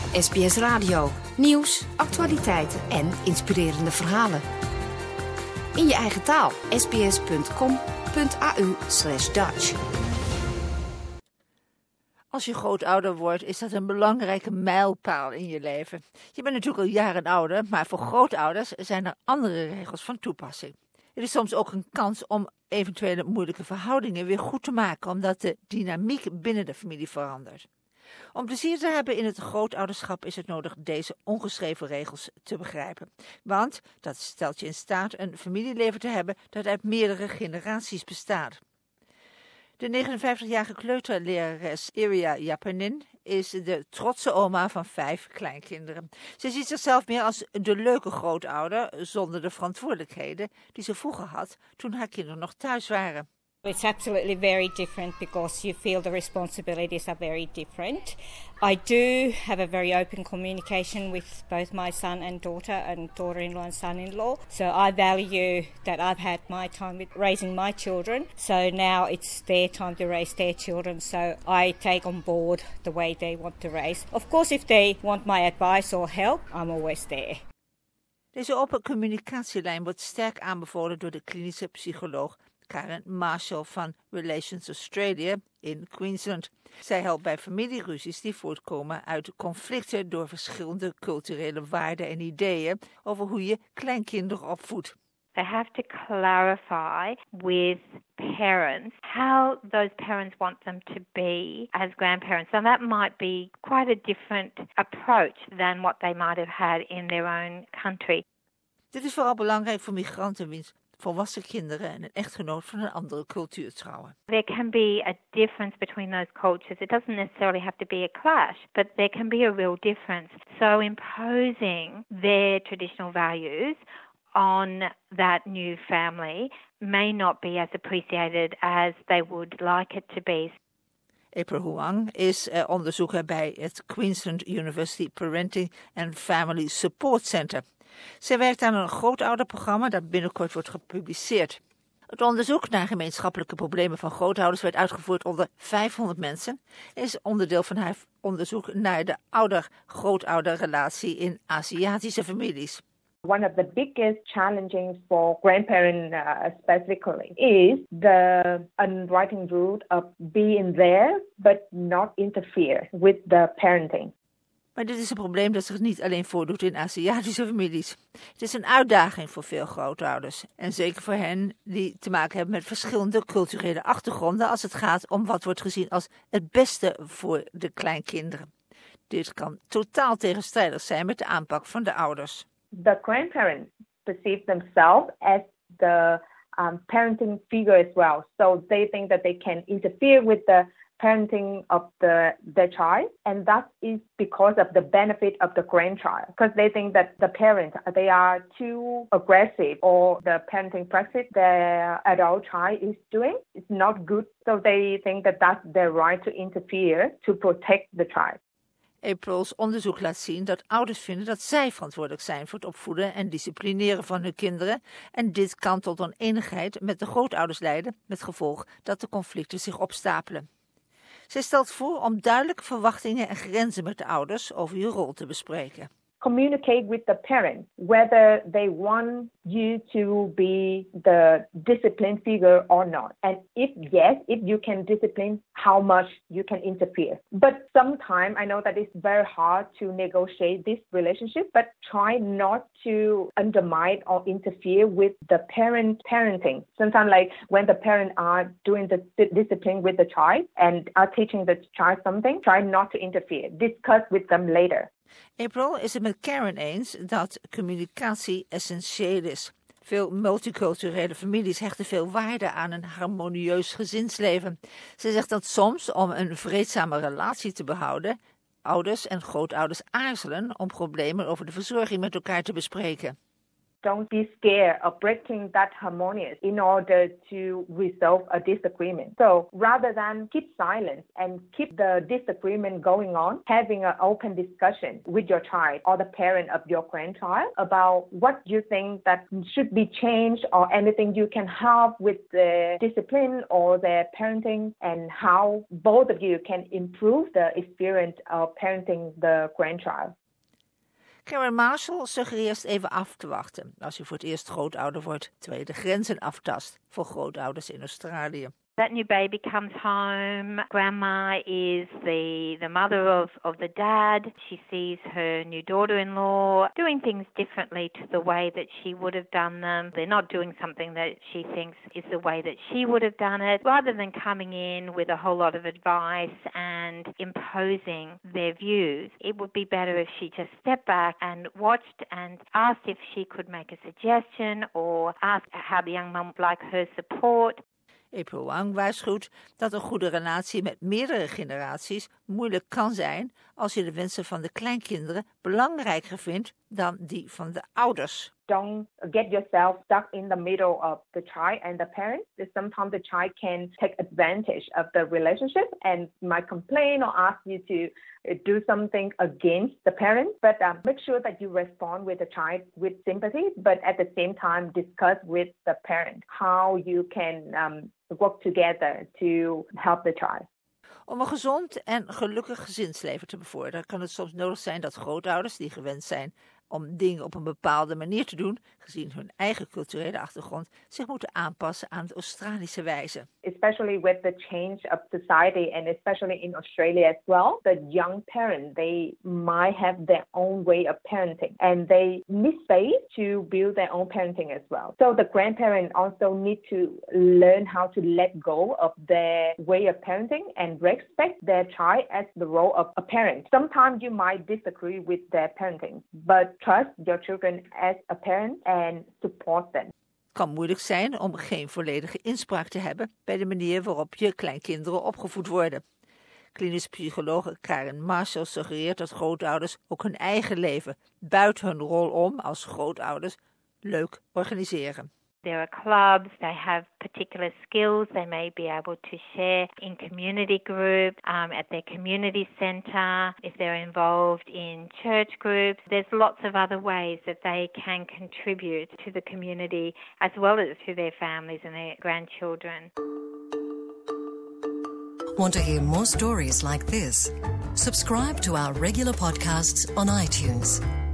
SBS Radio. Nieuws, actualiteiten en inspirerende verhalen. In je eigen taal. sbs.com.au/Dutch. Als je grootouder wordt, is dat een belangrijke mijlpaal in je leven. Je bent natuurlijk al jaren ouder, maar voor grootouders zijn er andere regels van toepassing. Het is soms ook een kans om eventuele moeilijke verhoudingen weer goed te maken, omdat de dynamiek binnen de familie verandert. Om plezier te hebben in het grootouderschap is het nodig deze ongeschreven regels te begrijpen. Want dat stelt je in staat een familieleven te hebben dat uit meerdere generaties bestaat. De 59-jarige kleuterlerares Iria Japanin is de trotse oma van 5 kleinkinderen. Ze ziet zichzelf meer als de leuke grootouder zonder de verantwoordelijkheden die ze vroeger had toen haar kinderen nog thuis waren. It's absolutely very different because you feel the responsibilities are very different. I do have a very open communication with both my son and daughter-in-law and son-in-law. So I value that I've had my time with raising my children. So now it's their time to raise their children. So I take on board the way they want to raise. Of course, if they want my advice or help, I'm always there. Deze open communicatielijn wordt sterk aanbevolen door de klinische psycholoog Karen Marshall van Relations Australia in Queensland. Zij helpt bij familieruzies die voortkomen uit conflicten door verschillende culturele waarden en ideeën over hoe je kleinkinderen opvoedt. They have to clarify with parents how those parents want them to be as grandparents. And that might be quite a different approach than what they might have had in their own country. Dit is vooral belangrijk voor migranten wiens volwassen kinderen en een echtgenoot van een andere cultuur trouwen. There can be a difference between those cultures. It doesn't necessarily have to be a clash, but there can be a real difference. So imposing their traditional values on that new family may not be as appreciated as they would like it to be. April Huang is onderzoeker bij het Queensland University Parenting and Family Support Center. Zij werkt aan een grootouderprogramma dat binnenkort wordt gepubliceerd. Het onderzoek naar gemeenschappelijke problemen van grootouders werd uitgevoerd onder 500 mensen en is onderdeel van haar onderzoek naar de ouder-grootouder-relatie in Aziatische families. One of the biggest challenges for grandparents specifically is the unwritten rule of being there but not interfere with the parenting. Maar dit is een probleem dat zich niet alleen voordoet in Aziatische families. Het is een uitdaging voor veel grootouders. En zeker voor hen die te maken hebben met verschillende culturele achtergronden als het gaat om wat wordt gezien als het beste voor de kleinkinderen. Dit kan totaal tegenstrijdig zijn met de aanpak van de ouders. The grandparents perceive themselves as the parenting figure as well. So they think that they can interfere with the parenting of their child, and that is because of the benefit of the grandchild, because they think that the parents, they are too aggressive, or the parenting practice their adult child is doing is not good, so they think that that's their right to interfere to protect the child. April's onderzoek laat zien dat ouders vinden dat zij verantwoordelijk zijn voor het opvoeden en disciplineren van hun kinderen. En dit kan tot oneenigheid met de grootouders leiden, met gevolg dat de conflicten zich opstapelen. Zij stelt voor om duidelijke verwachtingen en grenzen met de ouders over je rol te bespreken. Communicate with the parent whether they want you to be the discipline figure or not. And if yes, if you can discipline, how much you can interfere. But sometimes I know that it's very hard to negotiate this relationship, but try not to undermine or interfere with the parenting. Sometimes like when the parents are doing the discipline with the child and are teaching the child something, try not to interfere. Discuss with them later. April is het met Karen eens dat communicatie essentieel is. Veel multiculturele families hechten veel waarde aan een harmonieus gezinsleven. Ze zegt dat soms, om een vreedzame relatie te behouden, ouders en grootouders aarzelen om problemen over de verzorging met elkaar te bespreken. Don't be scared of breaking that harmonious in order to resolve a disagreement. So rather than keep silence and keep the disagreement going on, having an open discussion with your child or the parent of your grandchild about what you think that should be changed or anything you can help with the discipline or the parenting, and how both of you can improve the experience of parenting the grandchild. Karen Marshall suggereert even af te wachten als je voor het eerst grootouder wordt, terwijl je de grenzen aftast voor grootouders in Australië. That new baby comes home. Grandma is the mother of the dad. She sees her new daughter-in-law doing things differently to the way that she would have done them. They're not doing something that she thinks is the way that she would have done it. Rather than coming in with a whole lot of advice and imposing their views, it would be better if she just stepped back and watched and asked if she could make a suggestion or ask how the young mum would like her support. April Wang waarschuwt dat een goede relatie met meerdere generaties moeilijk kan zijn als je de wensen van de kleinkinderen belangrijker vindt dan die van de ouders. Don't get yourself stuck in the middle of the child and the parent. Sometimes the child can take advantage of the relationship and might complain or ask you to do something against the parent. But make sure that you respond with the child with sympathy, but at the same time discuss with the parent how you can work together to help the child. Om een gezond en gelukkig gezinsleven te bevorderen kan het soms nodig zijn dat grootouders die gewend zijn om dingen op een bepaalde manier te doen, gezien hun eigen culturele achtergrond, zich moeten aanpassen aan de Australische wijze. Especially with the change of society and especially in Australia as well, the young parents, they might have their own way of parenting and they need space to build their own parenting as well. So the grandparents also need to learn how to let go of their way of parenting and respect their child as the role of a parent. Sometimes you might disagree with their parenting, but trust your children as a parent and support them. Het kan moeilijk zijn om geen volledige inspraak te hebben bij de manier waarop je kleinkinderen opgevoed worden. Klinisch psycholoog Karen Marshall suggereert dat grootouders ook hun eigen leven buiten hun rol om als grootouders leuk organiseren. There are clubs, they have particular skills they may be able to share in community groups, at their community centre, if they're involved in church groups. There's lots of other ways that they can contribute to the community as well as to their families and their grandchildren. Want to hear more stories like this? Subscribe to our regular podcasts on iTunes.